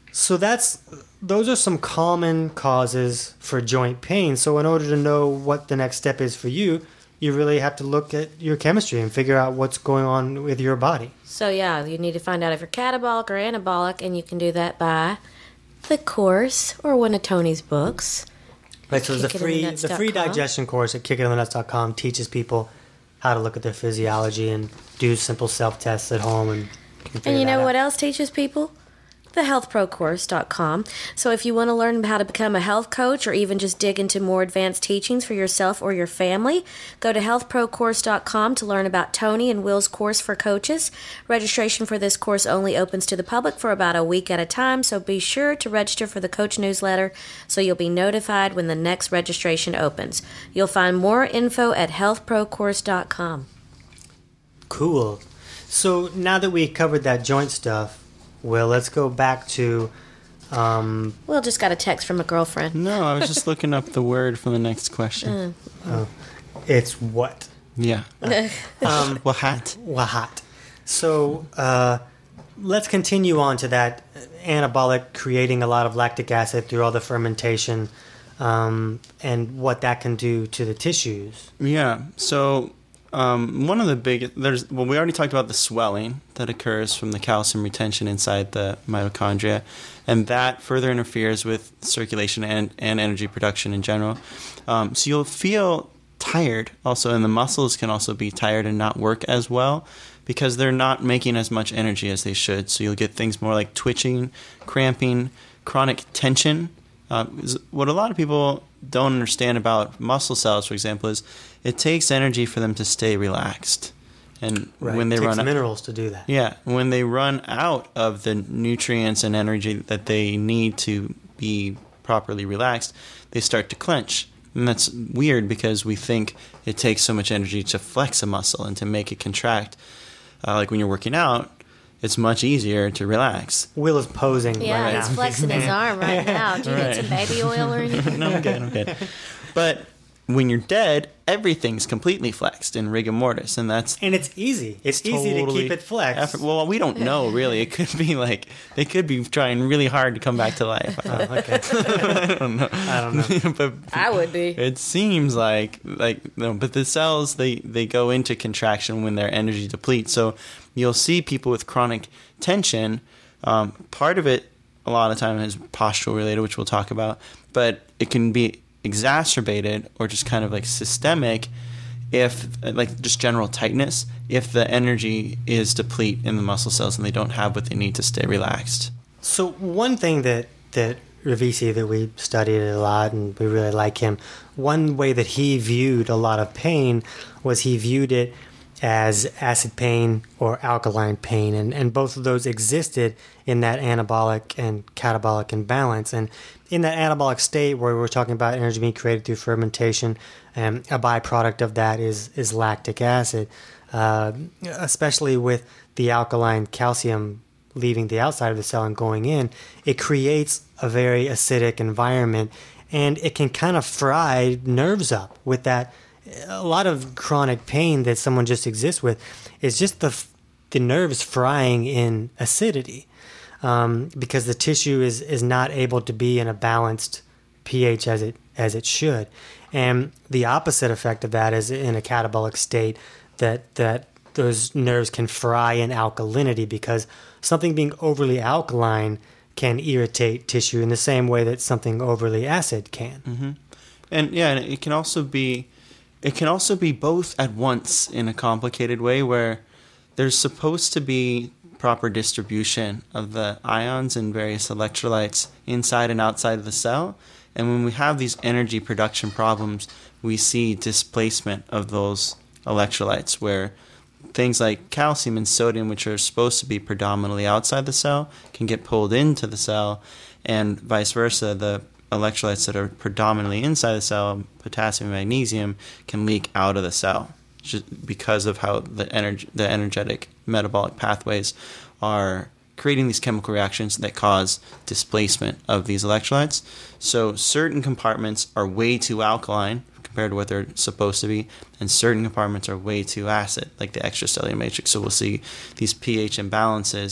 So that's those are some common causes for joint pain. So in order to know what the next step is for you, you really have to look at your chemistry and figure out what's going on with your body. So yeah, you need to find out if you're catabolic or anabolic, and you can do that by the course or one of Tony's books. Right, so the free the free kick it in the nuts dot com. digestion course at kick it in the nuts dot com teaches people how to look at their physiology and do simple self-tests at home. And, And you know what else teaches people? the health pro course dot com. So if you want to learn how to become a health coach or even just dig into more advanced teachings for yourself or your family, go to health pro course dot com to learn about Tony and Will's course for coaches. Registration for this course only opens to the public for about a week at a time, so be sure to register for the coach newsletter so you'll be notified when the next registration opens. You'll find more info at health pro course dot com. Cool. So now that we covered that joint stuff, Will, let's go back to... Um, Will just got a text from a girlfriend. No, I was just looking up the word for the next question. oh, it's what? Yeah. Um, Wahat. Wahat. So uh, let's continue on to that anabolic creating a lot of lactic acid through all the fermentation um, and what that can do to the tissues. Yeah. So um, one of the big there's well we already talked about the swelling that occurs from the calcium retention inside the mitochondria, and that further interferes with circulation and, and energy production in general. Um, so you'll feel tired also, and the muscles can also be tired and not work as well because they're not making as much energy as they should. So you'll get things more like twitching, cramping, chronic tension. Uh, what a lot of people don't understand about muscle cells, for example, is it takes energy for them to stay relaxed. And Right. when they It takes run minerals to do that. yeah, when they run out of the nutrients and energy that they need to be properly relaxed, they start to clench. And that's weird because we think it takes so much energy to flex a muscle and to make it contract. Uh, like when you're working out, it's much easier to relax. Will is posing Yeah, right he's now. flexing his arm right now. Do you Right. need some baby oil or anything? No, I'm good, I'm good. But when you're dead, everything's completely flexed in rigor mortis, and that's And it's easy. It's, easy to totally keep it flexed. effort- Well, we don't know really. It could be like they could be trying really hard to come back to life. Oh, okay. I don't know. I don't know. but I would be. it seems like like no, but the cells they they go into contraction when their energy depletes. So you'll see people with chronic tension. Um, part of it, a lot of time, is postural related, which we'll talk about. But it can be exacerbated or just kind of like systemic if like just general tightness if the energy is deplete in the muscle cells and they don't have what they need to stay relaxed. So one thing that that Ravisi, that we studied a lot and we really like him, one way that he viewed a lot of pain was he viewed it as acid pain or alkaline pain, and, and both of those existed in that anabolic and catabolic imbalance. And in that anabolic state where we're talking about energy being created through fermentation, and a byproduct of that is, is lactic acid, uh, especially with the alkaline calcium leaving the outside of the cell and going in, it creates a very acidic environment, and it can kind of fry nerves up with that. A lot of chronic pain that someone just exists with is just the the nerves frying in acidity, um, because the tissue is, is not able to be in a balanced pH as it as it should. And the opposite effect of that is in a catabolic state that that those nerves can fry in alkalinity, because something being overly alkaline can irritate tissue in the same way that something overly acid can. Mm-hmm. And yeah, and it can also be it can also be both at once in a complicated way where there's supposed to be proper distribution of the ions and various electrolytes inside and outside of the cell. And when we have these energy production problems, we see displacement of those electrolytes where things like calcium and sodium, which are supposed to be predominantly outside the cell, can get pulled into the cell, and vice versa. The electrolytes that are predominantly inside the cell, potassium and magnesium, can leak out of the cell just because of how the energy, the energetic metabolic pathways are creating these chemical reactions that cause displacement of these electrolytes. So certain compartments are way too alkaline compared to what they're supposed to be, and certain compartments are way too acid, like the extracellular matrix. So we'll see these pH imbalances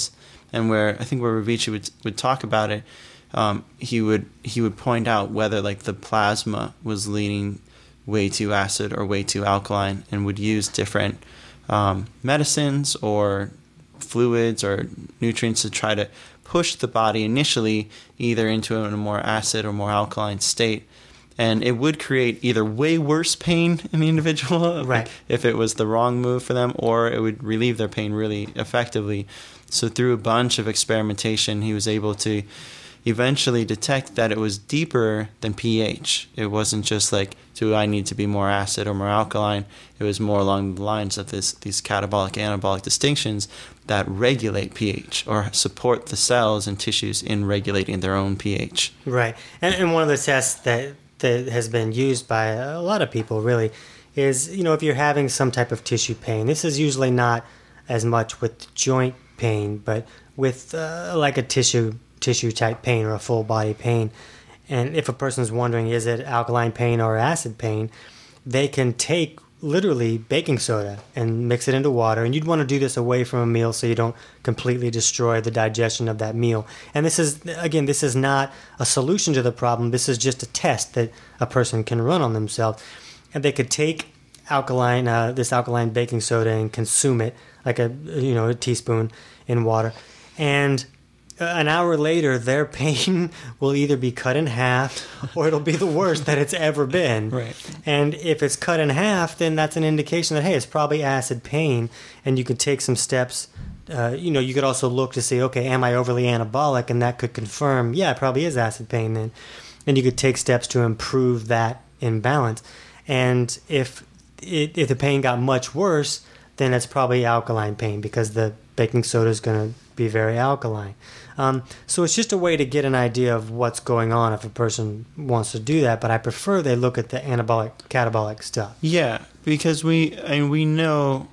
and where I think where Ravicii would would talk about it, um, he would he would point out whether like the plasma was leaning way too acid or way too alkaline, and would use different um, medicines or fluids or nutrients to try to push the body initially either into a more acid or more alkaline state. And it would create either way worse pain in the individual, right, like if it was the wrong move for them, or it would relieve their pain really effectively. So through a bunch of experimentation, he was able to eventually detect that it was deeper than pH. It wasn't just like, do I need to be more acid or more alkaline? It was more along the lines of this these catabolic anabolic distinctions that regulate pH or support the cells and tissues in regulating their own pH. Right. And, and one of the tests that, that has been used by a lot of people really is, you know, if you're having some type of tissue pain, this is usually not as much with joint pain, but with uh, like a tissue tissue type pain or a full body pain. And if a person's wondering, is it alkaline pain or acid pain, they can take literally baking soda and mix it into water. And you'd want to do this away from a meal so you don't completely destroy the digestion of that meal. And this is, again, this is not a solution to the problem. This is just a test that a person can run on themselves. And they could take alkaline, uh, this alkaline baking soda and consume it like a, you know, a teaspoon in water. And an hour later, their pain will either be cut in half or it'll be the worst that it's ever been. Right. And if it's cut in half, then that's an indication that, hey, it's probably acid pain, and you could take some steps. Uh, you know, you could also look to see, okay, am I overly anabolic? And that could confirm, yeah, it probably is acid pain then. And you could take steps to improve that imbalance. And if it, if the pain got much worse, then it's probably alkaline pain because the baking soda is going to be very alkaline. Um, so it's just a way to get an idea of what's going on if a person wants to do that. But I prefer they look at the anabolic, catabolic stuff. Yeah, because we I mean, we know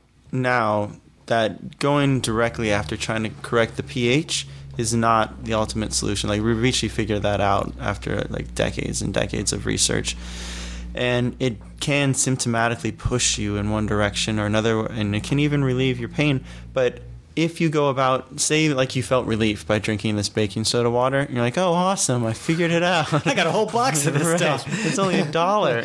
now that going directly after trying to correct the pH is not the ultimate solution. Like Ravicii figured that out after like decades and decades of research. And it can symptomatically push you in one direction or another, and it can even relieve your pain. But if you go about, say, like you felt relief by drinking this baking soda water, you're like, oh, awesome, I figured it out. I got a whole box of this right. stuff. It's only a dollar.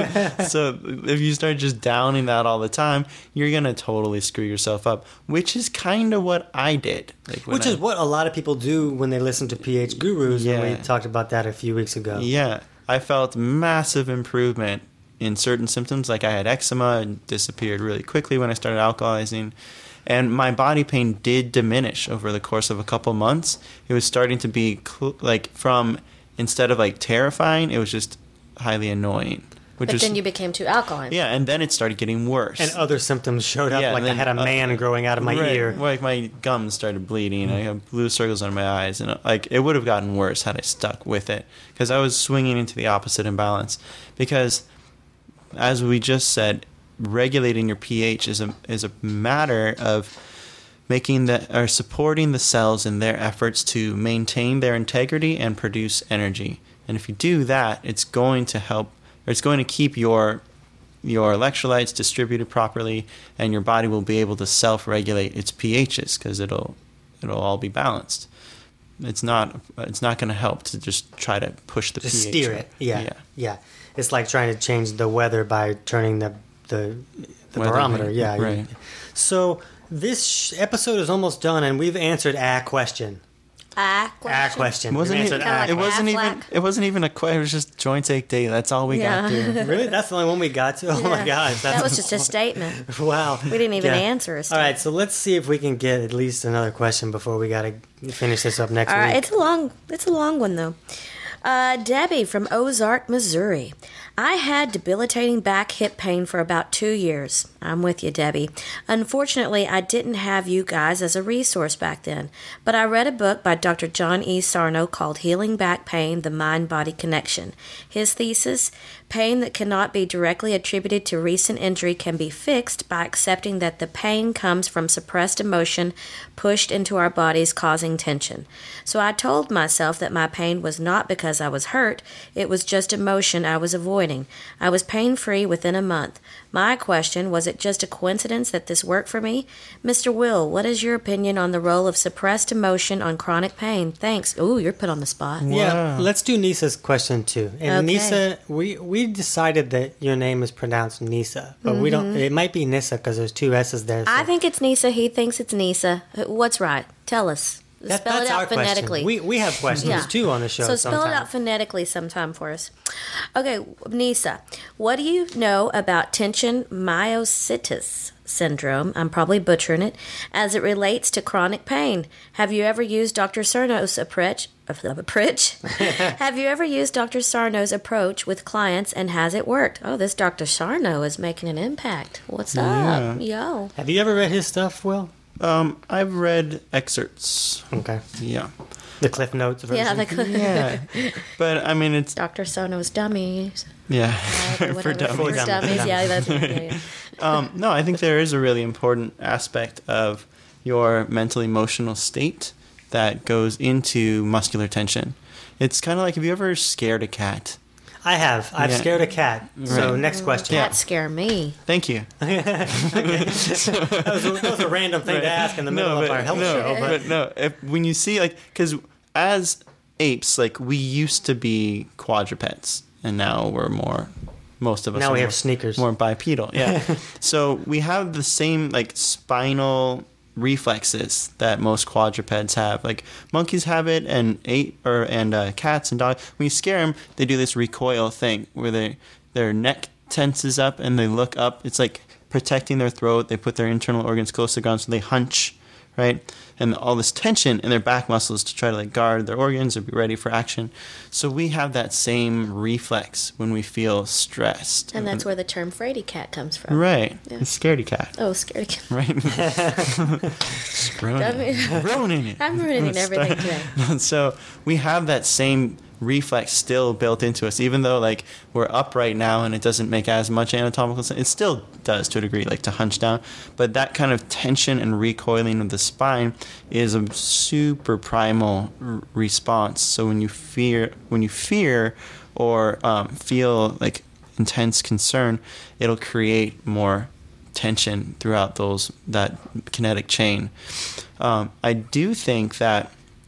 So if you start just downing that all the time, you're going to totally screw yourself up, which is kind of what I did. Like which I, is what a lot of people do when they listen to pH Gurus, yeah. and we talked about that a few weeks ago. Yeah. I felt massive improvement in certain symptoms, like I had eczema and disappeared really quickly when I started alkalizing. And my body pain did diminish over the course of a couple months. It was starting to be cl- like from, instead of like terrifying, it was just highly annoying. Which but is, then you became too alkaline. Yeah, and then it started getting worse. And other symptoms showed up, Yeah, like then, I had a man uh, growing out of my right, ear. Like my gums started bleeding. I had blue circles under my eyes. And like it would have gotten worse had I stuck with it. Because I was swinging into the opposite imbalance. Because, as we just said, regulating your pH is a is a matter of making the or supporting the cells in their efforts to maintain their integrity and produce energy. And if you do that, it's going to help, or it's going to keep your your electrolytes distributed properly, and your body will be able to self-regulate its pHs because it'll it'll all be balanced. It's not it's not going to help to just try to push the Just pH steer up. it. Yeah, yeah. yeah. It's like trying to change the weather by turning the the, the Weather barometer. vane, Yeah. right. So this sh- episode is almost done, and we've answered a question. A question. A question. It wasn't We've even, answered like it wasn't Aflac. even it wasn't even a question. It was just joint ache day. That's all we Yeah. got through. Really? That's the only one we got to? Oh my Yeah. gosh. That's That was just a statement. Wow. We didn't even Yeah. answer a All statement. right, so let's see if we can get at least another question before we got to finish this up next All week. right, it's a long, it's a long one though. Uh, Debbie from Ozark, Missouri. I had debilitating back hip pain for about two years. I'm with you, Debbie. Unfortunately, I didn't have you guys as a resource back then, but I read a book by Doctor John E. Sarno called Healing Back Pain, The Mind-Body Connection. His thesis, pain that cannot be directly attributed to recent injury can be fixed by accepting that the pain comes from suppressed emotion pushed into our bodies causing tension. So I told myself that my pain was not because because I was hurt. It was just emotion I was avoiding. I was pain-free within a month. My question, was it just a coincidence that this worked for me? Mister Will, what is your opinion on the role of suppressed emotion on chronic pain? Thanks. Ooh, you're put on the spot. Yeah, let's do Nisa's question too. And Okay. Nisa, we we decided that your name is pronounced Nisa, but we don't. It might be Nisa because there's two S's there. so- I think it's Nisa. He thinks it's Nisa. What's right? Tell us. That- spell that's it out our question. phonetically. We we have questions Yeah. too on the show. So spell sometime. it out phonetically sometime for us. Okay, Nisa, what do you know about tension myositis syndrome? I'm probably butchering it. As it relates to chronic pain, have you ever used Doctor Sarno's approach? approach? Have you ever used Doctor Sarno's approach with clients, and has it worked? Oh, this Doctor Sarno is making an impact. What's up, yo? Have you ever read his stuff, Will? Um, I've read excerpts. Okay. Yeah. The Cliff Notes version. Yeah, the Yeah. But I mean, it's Doctor Sarno's dummies. yeah Uh, for whatever, dummies. For for dummies. dummies. Yeah, that's yeah, yeah. Um, no, I think there is a really important aspect of your mental emotional state that goes into muscular tension. It's kind of like, have you ever scared a cat? I have. I've Yeah. scared a cat. So Right. next question. Cats scare me. Thank you. That, was a, that was a random thing to ask in the middle of our health no, show. But but no, if, when you see like, because as apes, like we used to be quadrupeds, and now we're more. Most of us Now are we more, have sneakers. more bipedal. Yeah, so we have the same like spinal reflexes that most quadrupeds have. Like monkeys have it, and ape or and uh, cats and dogs. When you scare them, they do this recoil thing where they their neck tenses up and they look up. It's like protecting their throat. They put their internal organs close to the ground, so they hunch, right? And all this tension in their back muscles to try to like guard their organs or be ready for action. So we have that same reflex when we feel stressed. And that's where the term fraidy cat comes from. Right. Yeah. The scaredy cat. Oh, scared cat. Right. Just ruining it. Ruining it. I'm ruining everything today. So we have that same reflex still built into us, even though like we're upright now and it doesn't make as much anatomical sense. It still does to a degree, like to hunch down, but that kind of tension and recoiling of the spine is a super primal r- response. So when you fear when you fear or um, feel like intense concern, it'll create more tension throughout those that kinetic chain. um, I do think that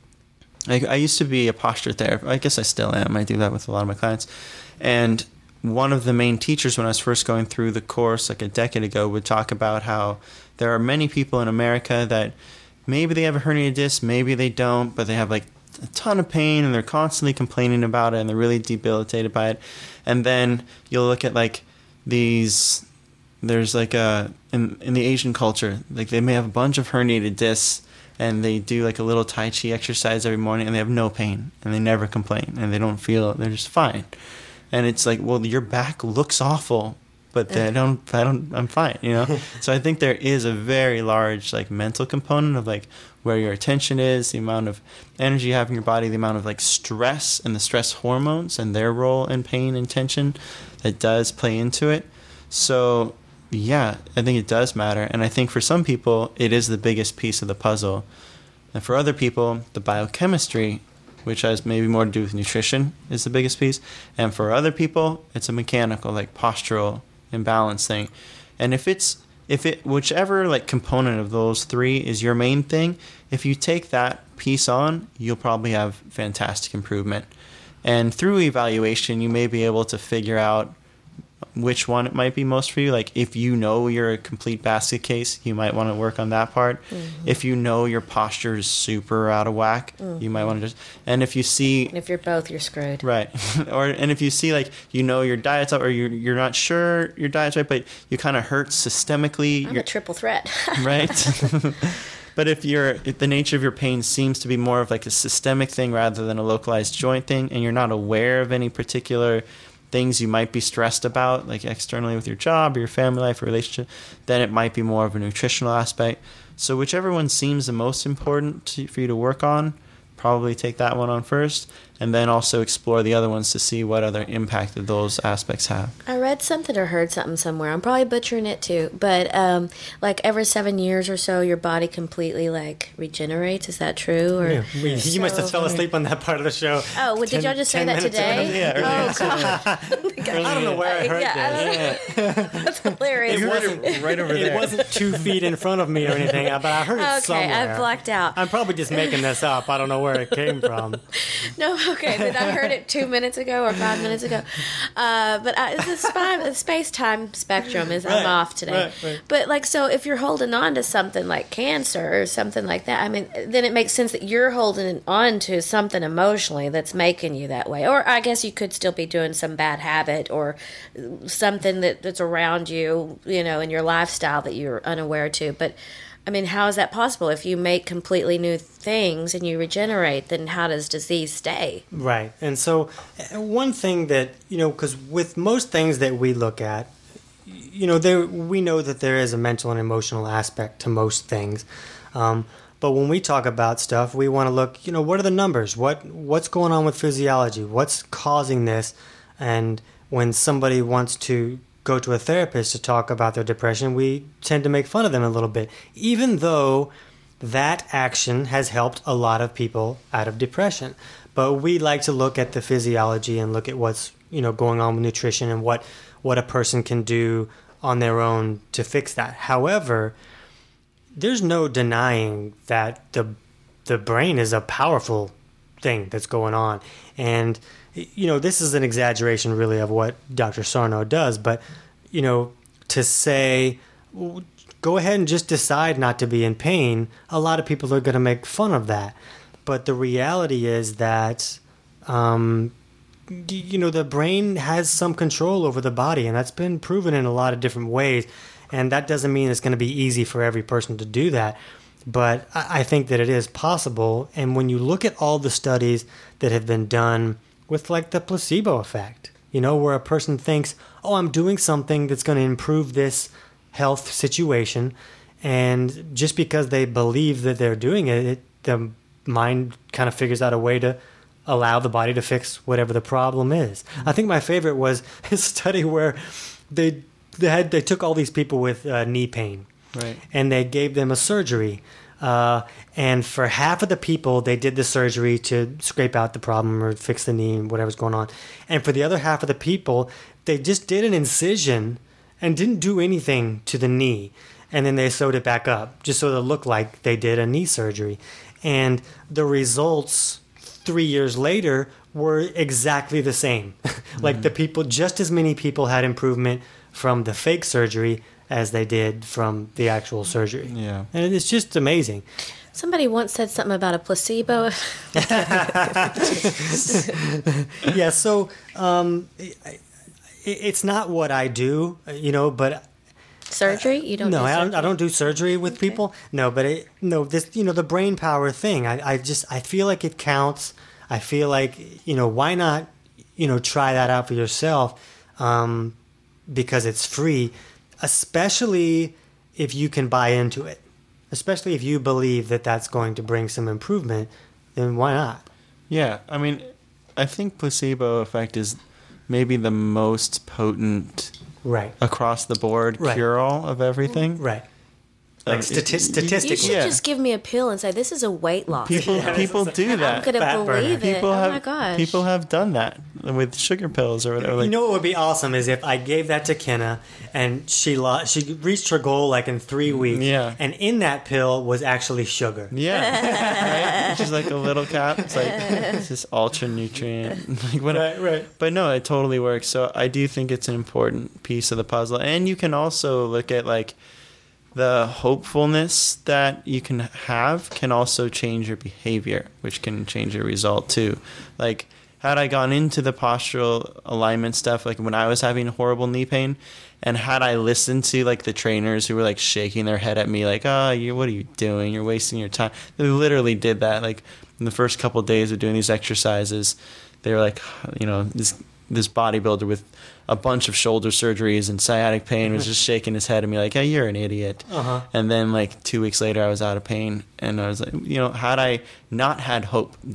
I, I used to be a posture therapist. I guess I still am. I do that with a lot of my clients. And one of the main teachers when I was first going through the course like a decade ago would talk about how there are many people in America that maybe they have a herniated disc, maybe they don't, but they have like a ton of pain and they're constantly complaining about it and they're really debilitated by it. And then you'll look at like these, there's like a, in, in the Asian culture, like they may have a bunch of herniated discs and they do like a little Tai Chi exercise every morning and they have no pain and they never complain and they don't feel, they're just fine. And it's like, well, your back looks awful, but I don't, I don't, I'm fine, you know? So I think there is a very large like mental component of like where your attention is, the amount of energy you have in your body, the amount of like stress and the stress hormones and their role in pain and tension that does play into it. So yeah, I think it does matter. And I think for some people, it is the biggest piece of the puzzle. And for other people, the biochemistry, which has maybe more to do with nutrition, is the biggest piece. And for other people, it's a mechanical, like postural imbalance thing. And if it's, if it, whichever like component of those three is your main thing, if you take that piece on, you'll probably have fantastic improvement. And through evaluation, you may be able to figure out which one it might be most for you. Like if you know you're a complete basket case, you might want to work on that part. Mm-hmm. If you know your posture is super out of whack, mm-hmm. you might want to just, and if you see, and if you're both, you're screwed. Right. Or, and if you see like, you know, your diet's up or you're, you're not sure your diet's right, but you kind of hurt systemically. I'm you're, a triple threat. Right. But if you're, if the nature of your pain seems to be more of like a systemic thing rather than a localized joint thing, and you're not aware of any particular things you might be stressed about, like externally with your job or your family life or relationship, then it might be more of a nutritional aspect. So whichever one seems the most important to, for you to work on, probably take that one on first. and then also explore the other ones to see what other impact that those aspects have. I read something or heard something somewhere. I'm probably butchering it too, but um, like every seven years or so, your body completely like regenerates. Is that true? Or Yeah, we, you so- must have fell asleep on that part of the show. Oh, well, did ten- y'all just say ten that minutes today? ago. Yeah, Oh God, I don't know where I heard yeah, this. I don't know. That's hilarious. It wasn't right over It wasn't two feet in front of me or anything, but I heard it Okay, somewhere. I blacked out. I'm probably just making this up. I don't know where it came from. No, okay, but I heard it two minutes ago or five minutes ago. Uh, but I, the, spy, the space-time spectrum is Right, I'm off today. right, right. But like, so if you're holding on to something like cancer or something like that, I mean, then it makes sense that you're holding on to something emotionally that's making you that way. Or I guess you could still be doing some bad habit or something that, that's around you, you know, in your lifestyle that you're unaware to. But I mean, how is that possible? If you make completely new things and you regenerate, then how does disease stay? Right. And so, uh, one thing that, you know, because with most things that we look at, you know, there we know that there is a mental and emotional aspect to most things. Um, but when we talk about stuff, we want to look, you know, what are the numbers? What What's going on with physiology? What's causing this? And when somebody wants to go to a therapist to talk about their depression, we tend to make fun of them a little bit, even though that action has helped a lot of people out of depression. But we like to look at the physiology and look at what's, you know, going on with nutrition and what what a person can do on their own to fix that. However, there's no denying that the the brain is a powerful thing that's going on. And you know, this is an exaggeration really of what Doctor Sarno does, but you know, to say well, go ahead and just decide not to be in pain, a lot of people are going to make fun of that. But the reality is that um you know, the brain has some control over the body, and that's been proven in a lot of different ways. And that doesn't mean it's going to be easy for every person to do that. But I think that it is possible. And when you look at all the studies that have been done with like the placebo effect, you know, where a person thinks, oh, I'm doing something that's going to improve this health situation. And just because they believe that they're doing it, it the mind kind of figures out a way to allow the body to fix whatever the problem is. I think my favorite was a study where they they had they took all these people with uh, knee pain, Right. and they gave them a surgery. Uh, and for half of the people, they did the surgery to scrape out the problem or fix the knee and whatever's going on. And for the other half of the people, they just did an incision and didn't do anything to the knee. And then they sewed it back up just so it looked like they did a knee surgery. And the results three years later were exactly the same. Like the people, just as many people had improvement from the fake surgery as they did from the actual surgery. Yeah. And it's just amazing. Somebody once said something about a placebo. Yeah, so um, it, it's not what I do, you know, but Surgery? You don't no, do I don't, surgery? I don't do surgery with Okay. people. No, but it, no, this, you know, the brain power thing. I, I just, I feel like it counts. I feel like, you know, why not, you know, try that out for yourself, um, because it's free, especially if you can buy into it, especially if you believe that that's going to bring some improvement. Then why not? Yeah, I mean, I think placebo effect is maybe the most potent Right. across the board Right. cure-all of everything. Right. Like Uh, stati- you- statistically. You should Yeah. just give me a pill and say, this is a weight loss. People Yeah, people this do I'm that. going to Fat burner. believe it. People oh have my gosh. people have done that with sugar pills or whatever. You Like, know what would be awesome is if I gave that to Kenna and she lost, she reached her goal like in three weeks. Yeah. And in that pill was actually sugar. yeah, right? Just like a little cap. It's like it's this ultra nutrient. Like what? Right, right. But no, it totally works. So I do think it's an important piece of the puzzle. And you can also look at like the hopefulness that you can have can also change your behavior, which can change your result too. Like had I gone into the postural alignment stuff, like when I was having horrible knee pain, and had I listened to like the trainers who were like shaking their head at me like, oh, you what are you doing? You're wasting your time. They literally did that. Like in the first couple of days of doing these exercises, they were like, you know, this this bodybuilder with a bunch of shoulder surgeries and sciatic pain was just shaking his head at me like, hey, you're an idiot. Uh-huh. And then like two weeks later, I was out of pain. And I was like, you know, had I not had hope that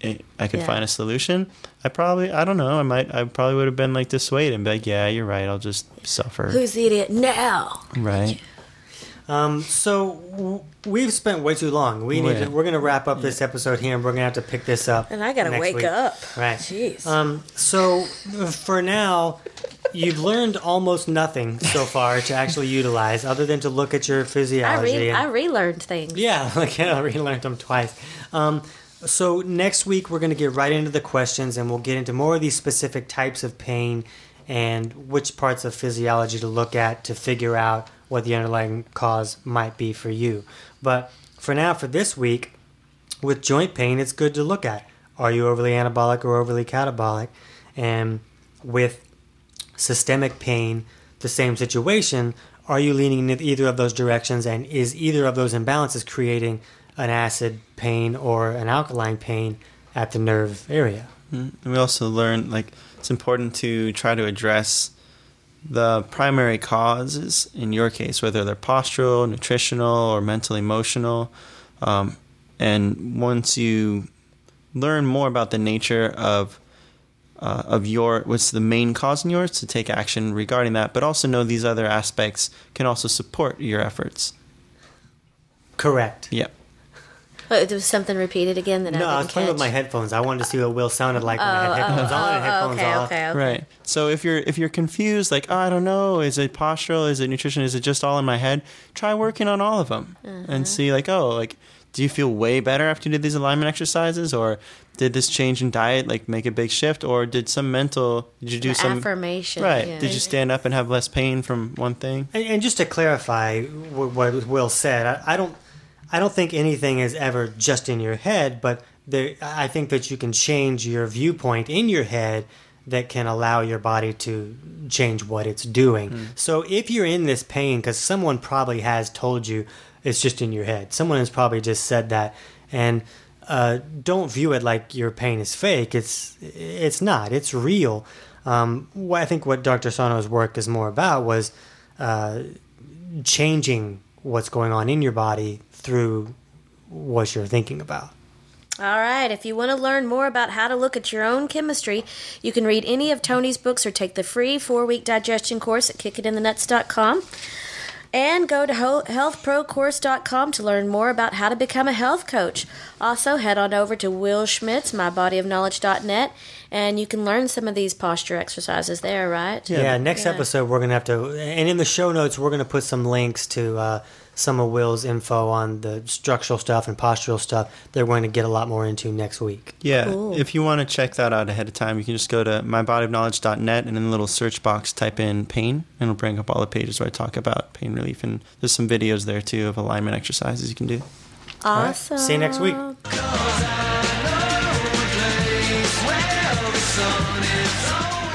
it, I could Yeah. find a solution, I probably, I don't know, I might, I probably would have been like dissuaded and be like, yeah, you're right, I'll just suffer. Who's the idiot now? Right. Um, so w- we've spent way too long. We need Yeah. to, we're going to wrap up this episode here, and we're going to have to pick this up. And I gotta next wake week. up. Right. Jeez. Um, so uh, for now, you've learned almost nothing so far to actually utilize, other than to look at your I physiology. re and- I relearned things. Yeah, like I relearned them twice. Um, so next week we're going to get right into the questions, and we'll get into more of these specific types of pain and which parts of physiology to look at to figure out what the underlying cause might be for you. But for now, for this week, with joint pain, it's good to look at. Are you overly anabolic or overly catabolic? And with systemic pain, the same situation. Are you leaning in either of those directions, and is either of those imbalances creating an acid pain or an alkaline pain at the nerve area? And we also learned, like, it's important to try to address the primary causes in your case, whether they're postural, nutritional, or mental emotional. Um, and once you learn more about the nature of uh, of your what's the main cause in yours, to take action regarding that, but also know these other aspects can also support your efforts. Correct. Yep. Oh, there was something repeated again that I No, didn't I was playing with catch? my headphones. I wanted to see what Will sounded like when I had Oh, headphones oh, on and oh, headphones okay, off. okay, okay. Right. So if you're if you're confused, like, oh, I don't know, is it postural, is it nutrition, is it just all in my head? Try working on all of them and see, like, oh, like, do you feel way better after you did these alignment exercises, or did this change in diet like make a big shift, or did some mental did you do The some affirmation. right? Yeah. Did you stand up and have less pain from one thing? And, and just to clarify what, what Will said, I, I don't, I don't think anything is ever just in your head, but there, I think that you can change your viewpoint in your head that can allow your body to change what it's doing. Mm. So if you're in this pain, because someone probably has told you it's just in your head, someone has probably just said that, and uh, don't view it like your pain is fake. It's it's not. It's real. Um, what I think what Doctor Sano's work is more about was uh, changing what's going on in your body through what you're thinking about. All right, if you want to learn more about how to look at your own chemistry, you can read any of Tony's books or take the free four-week digestion course at kick it in the nuts dot com. And go to health pro course dot com to learn more about how to become a health coach. Also, head on over to Will Schmidt's my body of knowledge dot net, and you can learn some of these posture exercises there, right? Yeah, Yeah. next Yeah. episode we're going to have to, and in the show notes, we're going to put some links to uh, some of Will's info on the structural stuff and postural stuff they're going to get a lot more into next week. Yeah, Cool. if you want to check that out ahead of time, you can just go to my body of knowledge dot net and in the little search box type in pain, and it'll bring up all the pages where I talk about pain relief. And there's some videos there too of alignment exercises you can do. Awesome. See you next week. Cause I know a place where the sun is always